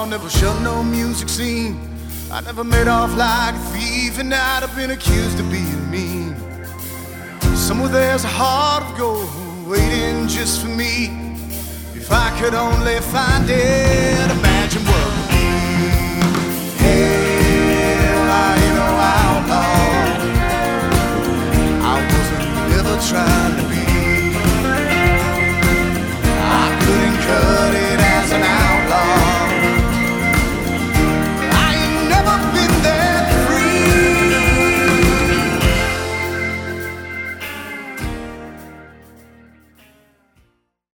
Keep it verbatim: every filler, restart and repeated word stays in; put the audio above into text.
never shut no music scene. I never made off like a thief, and I'd have been accused of being mean. Somewhere there's a heart of gold waiting just for me. If I could only find it.